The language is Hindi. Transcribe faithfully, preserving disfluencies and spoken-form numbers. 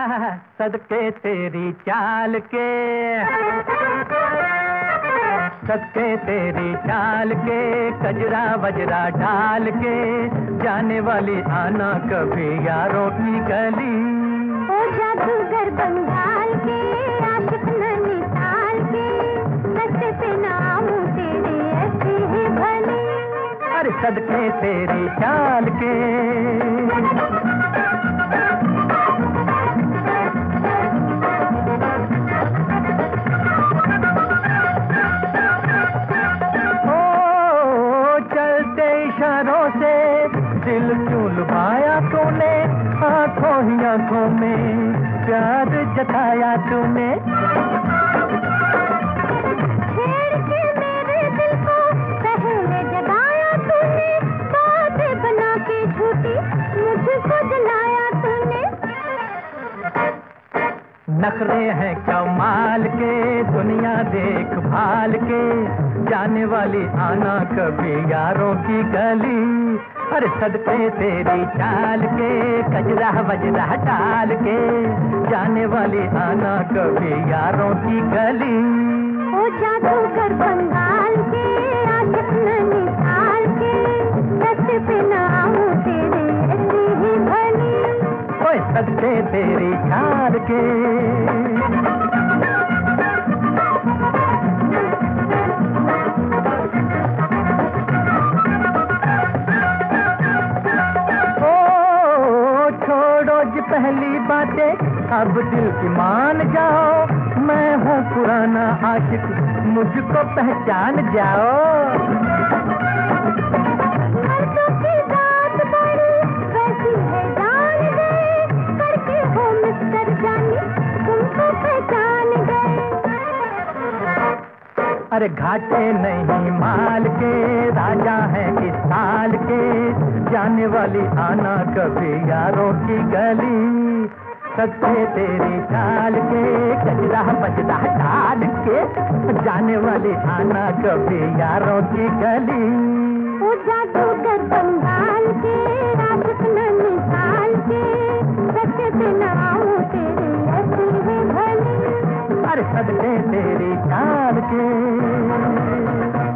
सदके तेरी चाल के, सदके तेरी चाल के, कजरा वजरा ढाल के, जाने वाली आना कभी यारों की गली। ओ जादूगर बंगाल के, आशिक नैनीताल के, रस्ते पे नाम तेरे ऐसी ही भली। अरे सदके तेरी चाल के। इशारों से दिल क्यों लुभाया तूने, आंखों ही आंखों में प्यार जताया तूने। छेड़ के मेरे दिल को पहले जगाया तूने, बातें बना के झूठी मुझको जलाया तूने। नखरे हैं कमाल के, दुनिया देख भाल के, जाने वाली आना कभी यारों की गली। अरे सदके तेरी चाल के, कजरा वजरा टाल के, जाने वाली आना कभी यारों की गली। ओ जादूगर बंगाल के, आशिक नैनीताल के, रस्ते पे नाम तेरे ऐसी ही भली। ओए सदके तेरी चाल के। पहली बातें अब दिल की मान जाओ, मैं हूँ पुराना आशिक मुझको पहचान जाओ। मर्दों की बात बड़ी वैसी है जान गए, करके हो मिस्टर जानी तुमको पहचान गए। अरे घाटे नहीं माल के, राजा है इस साल के, जाने वाली आना कभी यारों की गली। सदके तेरी चाल के, कजरा बजरा ढाल के, जाने वाली आना कभी यारों की गली। ओ जादूगर बंगाल के, आशिक नैनीताल के, रस्ते पे नाम तेरे ऐसी ही भली। अरे सदके तेरी चाल के।